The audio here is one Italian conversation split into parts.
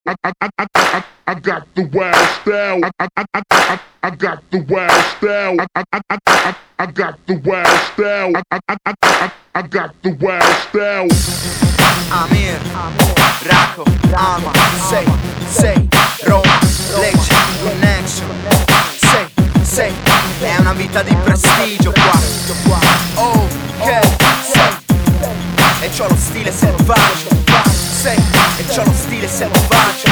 I got the wild style. I got the wild style. I got the wild style. I got the wild style. Amir, Rako, Alma, sei, Roma, Lecce, Connection. Sei, è una vita di prestigio qua. Ok, sei, e c'ho lo stile selvaggio. Sei, e c'ho lo stile selvaggio.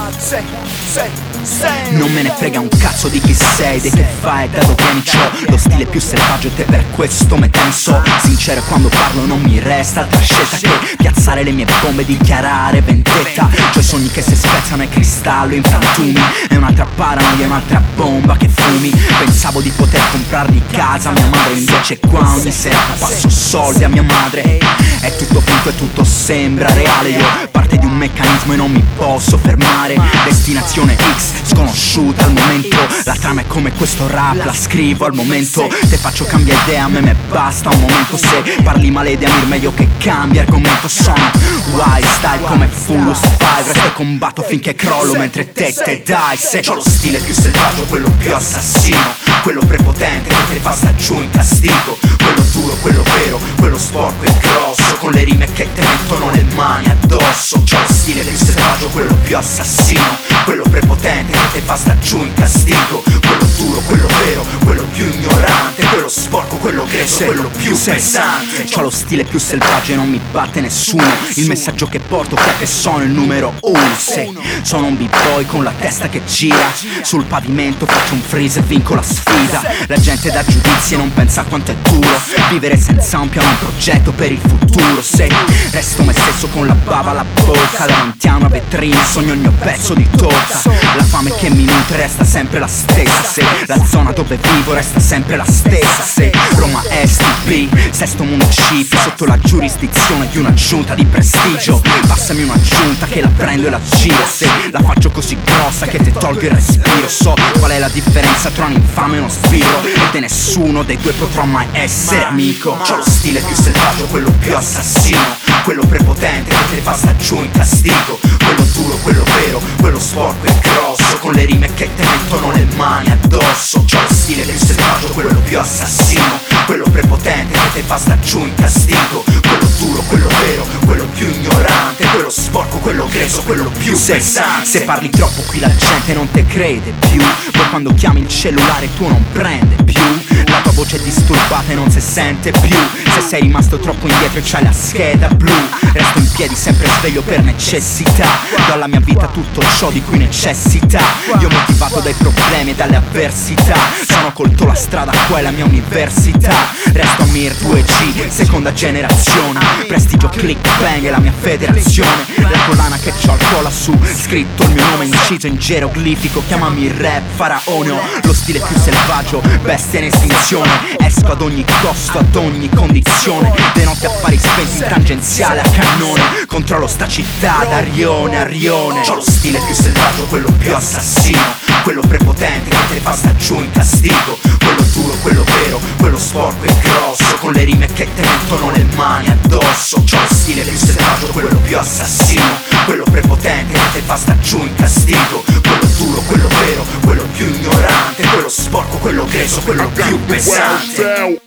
Sei. Non me ne frega un cazzo di chi sei, di che fai, da dove vieni, c'ho lo stile più selvaggio e te per questo me tenso. Sincero quando parlo non mi resta altra scelta che piazzare le mie bombe e dichiarare vendetta. C'ho i sogni che si spezzano e cristallo in frantumi, è un'altra paranoia, un'altra bomba che fumi. Pensavo di poter comprarmi casa, mia madre invece qua ogni sera passo soldi a mia madre. È tutto finto e tutto sembra reale, io parte di un meccanismo e non mi posso fermare. Destinazione X sconosciuta al momento, la trama è come questo rap, la scrivo al momento. Te faccio cambiare idea, a me basta un momento. Se parli male di Amir meglio che cambi argomento. Sono wild style come Fulus 5, resto e combatto finché crollo mentre te dai. Se c'ho lo stile più selvaggio, quello più assassino, quello prepotente che ti fa sta giù in castigo, quello duro, quello vero, quello sporco e grosso, con le rime che ti mettono le mani addosso. C'ho lo stile più selvaggio, quello più assassino, quello prepotente che ti fa sta giù in castigo, quello duro, quello vero, quello più ignorante, quello sporco, quello gresso, quello più pesante. C'ho lo stile più selvaggio e non mi batte nessuno, il messaggio che porto è che sono il numero uno. Sì, sono un b-boy con la testa che gira, sul pavimento faccio un freeze e vinco la sfida. La gente dà giudizi e non pensa quanto è duro vivere senza un piano, un progetto per il futuro. Se resto me stesso con la bava alla bocca, davanti a una vetrina sogno il mio pezzo di torta. La fame che mi nutre resta sempre la stessa, se la zona dove vivo resta sempre la stessa. Se Roma STP, sesto municipio sotto la giurisdizione di una giunta di prestigio. Passami una giunta che la prendo e la giro, se la faccio così grossa che ti tolgo il respiro. So qual è la differenza tra un infame e uno sbirro, e di nessuno dei due potrò mai essere amico. C'ho lo stile più selvaggio, quello più assassino, quello prepotente che ti fa sta giù in castigo, quello duro, quello vero, quello sporco e grosso, con le rime che ti mettono le mani addosso. C'ho lo stile più selvaggio, quello più assassino, quello prepotente che ti fa sta giù in castigo, quello duro, quello vero, quello più ignorante, quello sporco, quello gresso, quello più pesante. Se parli troppo qui la gente non te crede più, poi quando chiami il cellulare tu non prende più, la tua voce è disturbata e non si sente più. Se sei rimasto troppo indietro e c'hai la scheda blu, resto in piedi sempre sveglio per necessità, do alla mia vita tutto ciò di cui necessita. Io motivato dai problemi e dalle avversità, sono colto la strada, qua è la mia università. Resto Amir 2G, seconda generazione, prestigio click bang è la mia federazione. La collana che c'ho al collo su, scritto il mio nome inciso in geroglifico, chiamami rap faraone. Ho lo stile più selvaggio, bestia in estinzione, esco ad ogni costo, ad ogni condizione, le notti affari spenti in tangenziale a cannone, controllo sta città da rione a rione. C'ho lo stile più selvaggio, quello più assassino, quello prepotente che ti fa sta giù in castigo, quello duro, quello vero, quello sporco e grosso, con le rime che ti mettono le mani addosso. C'ho lo stile più selvaggio, quello più assassino, quello prepotente che ti fa sta giù in castigo, quello duro, quello vero, quello più ignorante, quello sporco, quello gresso, quello più pesante.